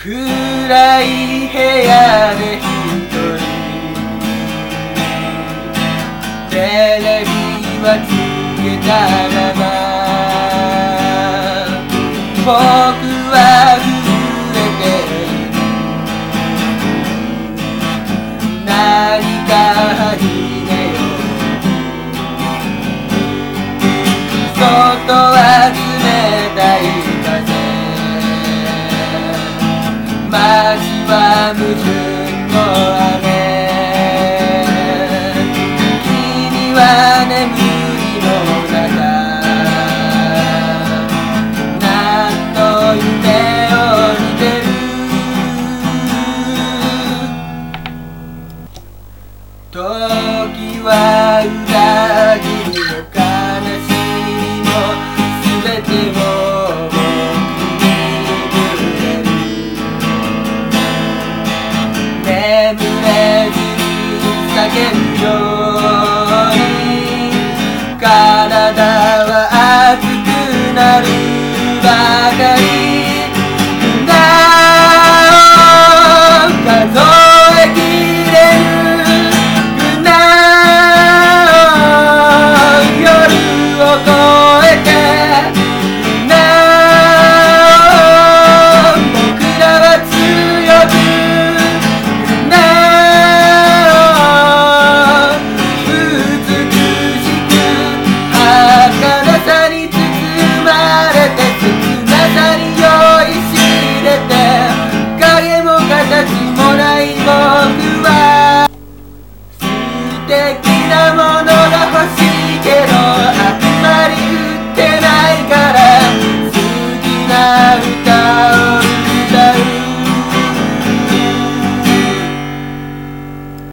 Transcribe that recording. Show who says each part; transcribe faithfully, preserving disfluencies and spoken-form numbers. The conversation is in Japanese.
Speaker 1: 暗い部屋で一人テレビはつけたまま僕は震えている何か始めよう外は冷たい風街は無純の雨君は眠りの中何の夢を見てる時は裏切りの悲しみも全てを眠れずに叫ぶように体は熱くなる